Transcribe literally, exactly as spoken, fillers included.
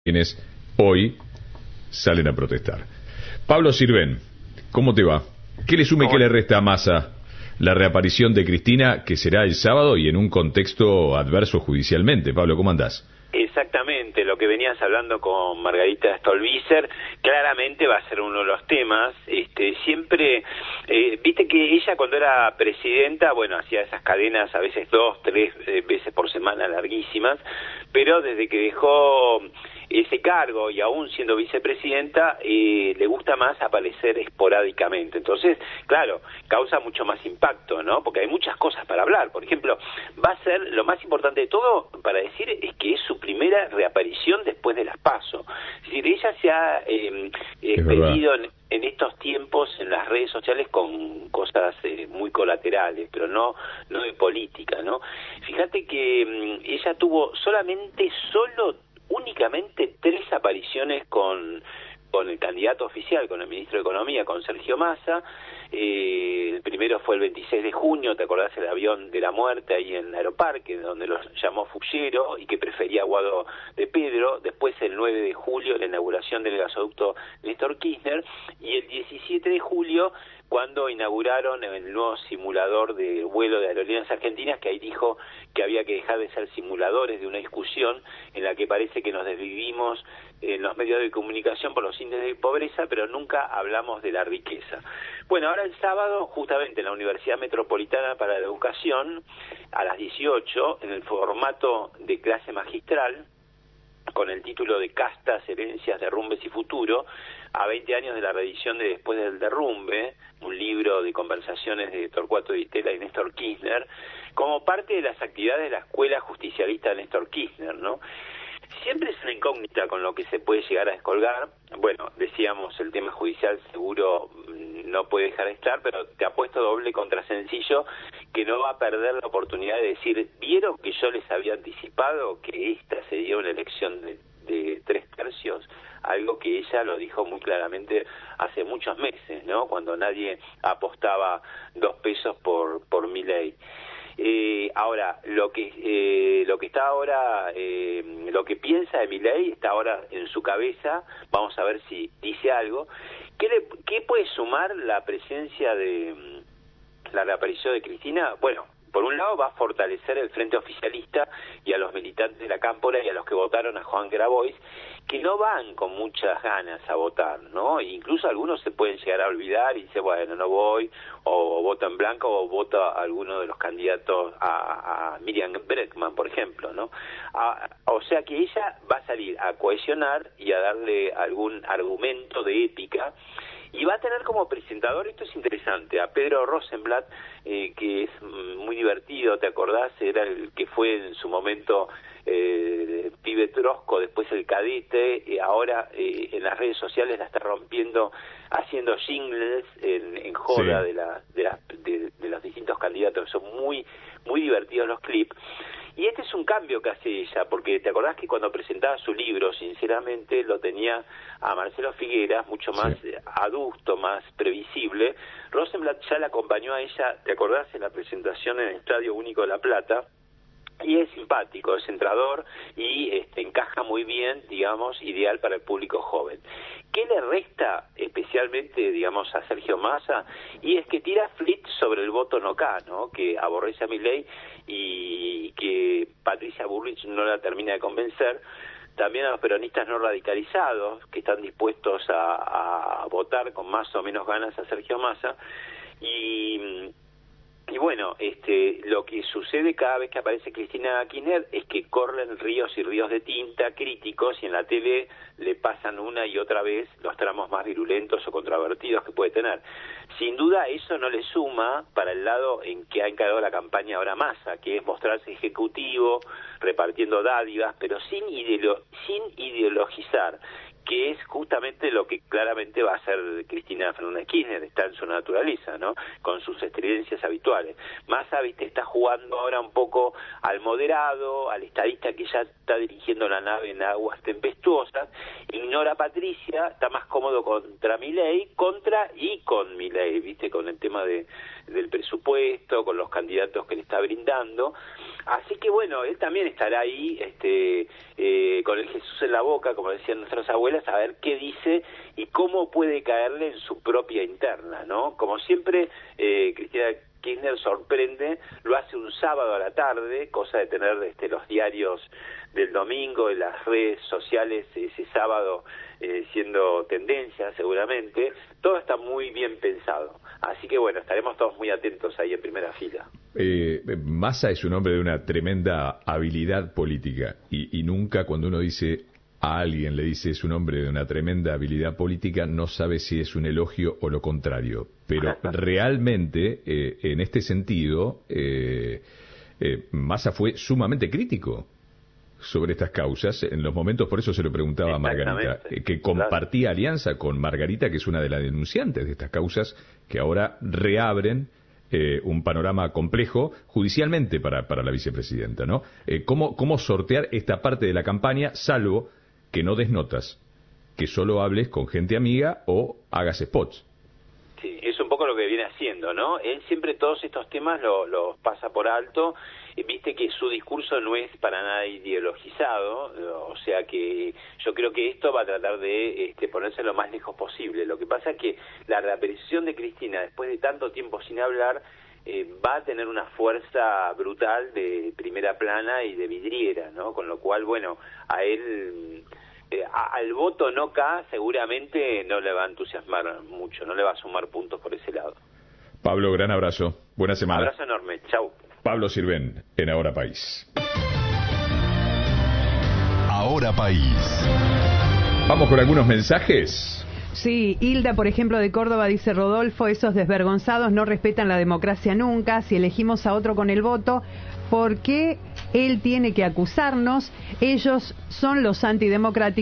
quienes hoy salen a protestar. Pablo Sirven, ¿cómo te va? ¿Qué le suma y qué le resta a Massa la reaparición de Cristina, que será el sábado y en un contexto adverso judicialmente? Pablo, ¿cómo andás? Exactamente, lo que venías hablando con Margarita Stolbizer, claramente va a ser uno de los temas. Este, siempre, eh, viste que ella cuando era presidenta, bueno, hacía esas cadenas a veces dos, tres eh, veces por semana larguísimas, pero desde que dejó ese cargo y aún siendo vicepresidenta, eh, le gusta más aparecer esporádicamente. Entonces, claro, causa mucho más impacto, ¿no? Porque hay muchas cosas para hablar. Por ejemplo, va a ser, lo más importante de todo para decir es que es su primera reaparición después de las PASO. Es decir, ella se ha eh, expedido en, en estos tiempos en las redes sociales con cosas eh, muy colaterales, pero no, no de política, ¿no? Fíjate que um, ella tuvo solamente, solo únicamente tres apariciones con, con el candidato oficial, con el ministro de Economía, con Sergio Massa. Eh, el primero fue el veintiséis de junio, ¿te acordás? El avión de la muerte ahí en Aeroparque, donde los llamó fullero y que prefería Guado de Pedro. Después el nueve de julio, la inauguración del gasoducto Néstor Kirchner. Y el diecisiete de julio, cuando inauguraron el nuevo simulador de vuelo de Aerolíneas Argentinas, que ahí dijo que había que dejar de ser simuladores de una discusión en la que parece que nos desvivimos en los medios de comunicación por los índices de pobreza, pero nunca hablamos de la riqueza. Bueno, ahora el sábado, justamente en la Universidad Metropolitana para la Educación, a las dieciocho, en el formato de clase magistral, con el título de Castas, Herencias, Derrumbes y Futuro, a veinte años de la reedición de Después del Derrumbe, un libro de conversaciones de Torcuato Di Tella y Néstor Kirchner, como parte de las actividades de la Escuela Justicialista de Néstor Kirchner, ¿no? Siempre es una incógnita con lo que se puede llegar a descolgar. Bueno, decíamos, el tema judicial seguro no puede dejar de estar, pero te apuesto doble contra sencillo que no va a perder la oportunidad de decir, ¿vieron que yo les había anticipado que esta sería una elección de, de tres tercios? Algo que ella lo dijo muy claramente hace muchos meses, ¿no? Cuando nadie apostaba dos pesos por, por Milei. Eh, ahora, lo que eh, lo que está ahora, eh, lo que piensa de Milei está ahora en su cabeza. Vamos a ver si dice algo. ¿Qué, le, qué puede sumar la presencia de la reaparición de Cristina? Bueno, por un lado va a fortalecer el frente oficialista y a los militantes de la Cámpora y a los que votaron a Juan Grabois, que no van con muchas ganas a votar, ¿no? E incluso algunos se pueden llegar a olvidar y dicen, bueno, no voy, o, o voto en blanco, o voto a alguno de los candidatos, a, a Miriam Bregman, por ejemplo, ¿no? A, o sea que ella va a salir a cohesionar y a darle algún argumento de ética. Y va a tener como presentador, esto es interesante, a Pedro Rosenblatt, eh, que es muy divertido, ¿te acordás? Era el que fue en su momento eh, pibe trosco, después el cadete, y ahora eh, en las redes sociales la está rompiendo haciendo jingles en, en joda sí. de, la, de, la, de, de los distintos candidatos. Son muy, muy divertidos los clips. Y este es un cambio que hace ella, porque te acordás que cuando presentaba su libro, sinceramente, lo tenía a Marcelo Figueras, mucho más sí. adusto, más previsible. Rosenblatt ya la acompañó a ella, te acordás, en la presentación en el Estadio Único de La Plata, y es simpático, es entrador y este, encaja muy bien, digamos, ideal para el público joven. ¿Qué le resta especialmente, digamos, a Sergio Massa? Y es que tira flit sobre el voto no K, ¿no? Que aborrece a Milei y que Patricia Bullrich no la termina de convencer. También a los peronistas no radicalizados, que están dispuestos a, a votar con más o menos ganas a Sergio Massa. Y... Y bueno, este, lo que sucede cada vez que aparece Cristina Kirchner es que corren ríos y ríos de tinta críticos y en la tele le pasan una y otra vez los tramos más virulentos o controvertidos que puede tener. Sin duda eso no le suma para el lado en que ha encarado la campaña ahora Massa, que es mostrarse ejecutivo, repartiendo dádivas, pero sin, ideolo- sin ideologizar, que es justamente lo que claramente va a hacer Cristina Fernández Kirchner, está en su naturaleza, ¿no? Con sus experiencias habituales. Massa, viste, está jugando ahora un poco al moderado, al estadista que ya está dirigiendo la nave en aguas tempestuosas, y Nora Patricia está más cómodo contra Milei, contra y con Milei, viste, con el tema de del presupuesto, con los candidatos que le está brindando. Así que bueno, él también estará ahí este eh, con el Jesús en la boca, como decían nuestras abuelas, a ver qué dice y cómo puede caerle en su propia interna, ¿no? Como siempre, eh, Cristina Kirchner sorprende, lo hace un sábado a la tarde, cosa de tener este, los diarios del domingo en las redes sociales ese sábado eh, siendo tendencia seguramente. Todo está muy bien pensado, así que bueno, estaremos todos muy atentos ahí en primera fila. Eh, Massa es un hombre de una tremenda habilidad política y, y nunca cuando uno dice a alguien, le dice es un hombre de una tremenda habilidad política, no sabe si es un elogio o lo contrario, pero realmente eh, en este sentido eh, eh, Massa fue sumamente crítico sobre estas causas en los momentos, por eso se lo preguntaba a Margarita, eh, que compartía claro. alianza con Margarita, que es una de las denunciantes de estas causas que ahora reabren eh, un panorama complejo judicialmente para, para la vicepresidenta, ¿no? Eh, ¿cómo, ¿Cómo sortear esta parte de la campaña, salvo que no des notas, que solo hables con gente amiga o hagas spots? Sí, es un poco lo que viene haciendo, ¿no? Él siempre todos estos temas los lo pasa por alto. Viste que su discurso no es para nada ideologizado, o sea que yo creo que esto va a tratar de este, ponerse lo más lejos posible. Lo que pasa es que la reaparición de Cristina, después de tanto tiempo sin hablar, eh, va a tener una fuerza brutal de primera plana y de vidriera, ¿no? Con lo cual, bueno, a él... Eh, al voto no K seguramente no le va a entusiasmar mucho, no le va a sumar puntos por ese lado. Pablo, gran abrazo, buena semana. Abrazo enorme, chau. Pablo Sirven, en Ahora País. Ahora País. Vamos con algunos mensajes. Sí, Hilda, por ejemplo, de Córdoba, dice: Rodolfo, esos desvergonzados no respetan la democracia nunca. Si elegimos a otro con el voto, ¿por qué él tiene que acusarnos? Ellos son los antidemocráticos.